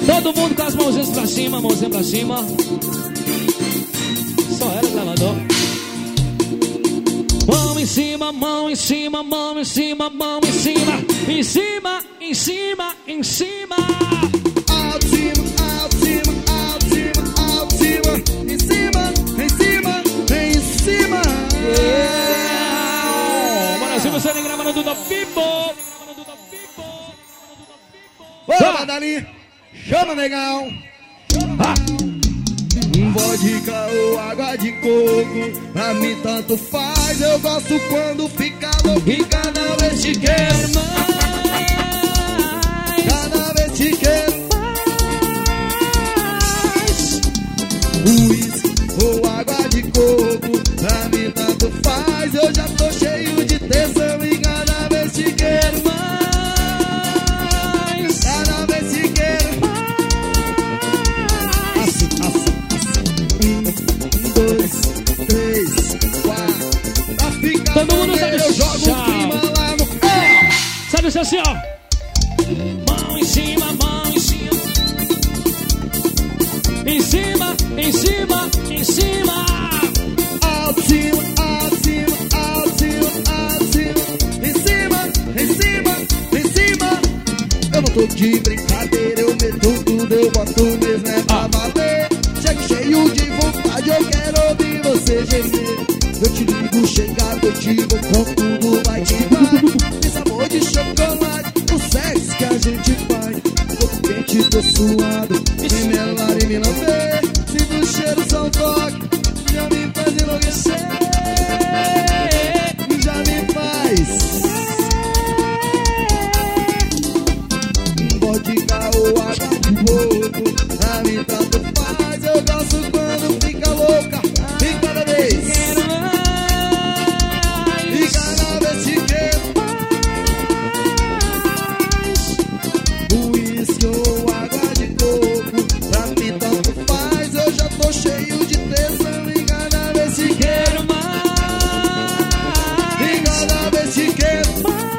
Todo mundo com as mãozinhas pra cima, mãozinha pra cima. Só ela gravador. Mão em cima, mão em cima, mão em cima, mão em cima. Em cima, em cima, em cima. Alto, cima, alto, cima, alto, cima, alto, cima. Em cima, em cima, em cima. Brasil, você nem grava no Duda Pipo. Ô, Madalinha, chama, negão. Vodka ou água de coco, pra mim tanto faz. Eu gosto quando fica louco e cada vez te quero mais. Cada vez te quero mais. Uísque ou água de coco, pra mim tanto faz. Eu já tô cheio de tesão e cada vez te quero mais. Cada vez te quero mais. Assim, assim. 1, 2, 3, 4. Pra ficar todo mundo sabe, eu jogo o clima lá no pé. Sabe isso assim, ó. Mão em cima, mão em cima. Em cima, em cima, em cima. Alto, cima, alto, cima, alto, cima, alto, cima. Em cima, em cima, em cima. Eu não tô de brincadeira, eu meto tudo, eu boto mesmo, é pra valer. Chego cheio de vontade, eu quero ouvir você gemer. Eu te ligo, chega noite, vou com tudo, vai te dar. Tem sabor de chocolate, o sexo que a gente faz. Tô quente, tô suado, me melar e me lamber. Sinto o cheiro, só um toque, já me faz enlouquecer. Já me faz. Vodka ou água de coco, pra mim tanto faz. Eu gosto quando fica louca e cada vez quero mais. E cada vez te quero mais. Uísque ou água de coco, pra mim tanto faz. Eu já tô cheio de tesão e cada vez te quero mais. E cada vez te quero mais.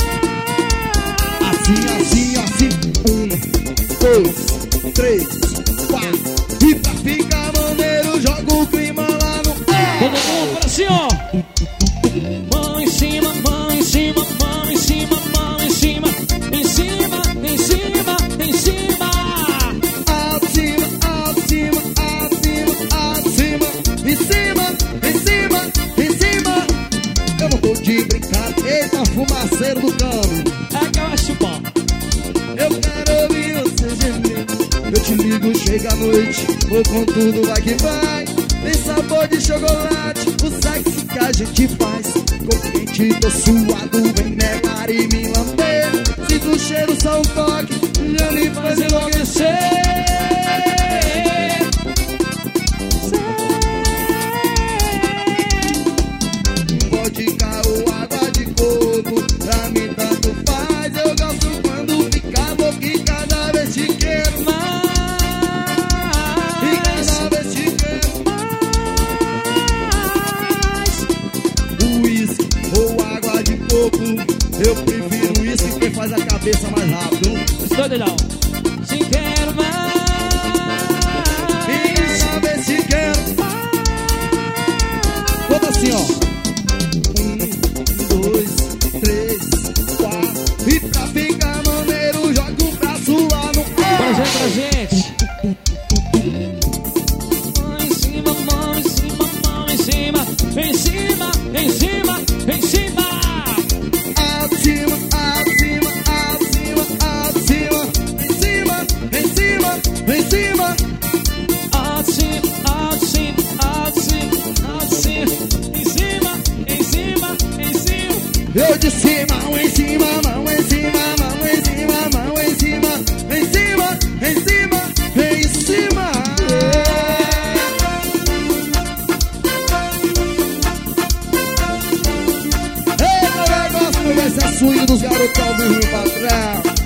Assim, assim, assim. 1, 2, 3, 4. E pra ficar maneiro, joga o clima lá no pé. Todo mundo para assim, ó. Mão em cima, mão em cima, mão em cima, mão em cima. Em cima, em cima, em cima. Alto, cima, alto, cima, alto, cima, alto, cima. Em cima, em cima, em cima. Eu não tô de brincadeira, eita, fumaceiro do cano. É que eu acho bom. Eu quero ouvir você gemer. Eu te ligo, chega a noite, vou com tudo, vai que vai. Tem sabor de chocolate, o sexo que a gente faz. Com quente, tô suado, vem negar e me lamber. Sinto o cheiro, só um toque, já me faz enlouquecer. Vodka ou água de coco, pra mim tanto faz. Eu gosto quando fica louco e cada vez te quero mais. E cada vez te quero mais. Uísque ou água de coco, eu prefiro uísque porque faz a cabeça mais rápido. Estou de não. Se quero mais. E cada vez te quero mais. Conta assim, ó. 1, 2, 3, 4. E pra ficar maneiro, joga o braço lá no pé. Pra gente. Mão em cima, mão em cima, mão em cima. Em cima, em cima, em cima. Alto, cima, alto, cima, alto, cima, alto, cima. Em cima, em cima, em cima. Alto cima, alto cima, alto cima, alto cima. Em cima, em cima, em cima. Eu de cima, mão em cima, mão em cima, mão em cima, mão em cima. Em cima, em cima, em cima. Eita, eu gosto desse swing dos garotos ao vivo, patrão.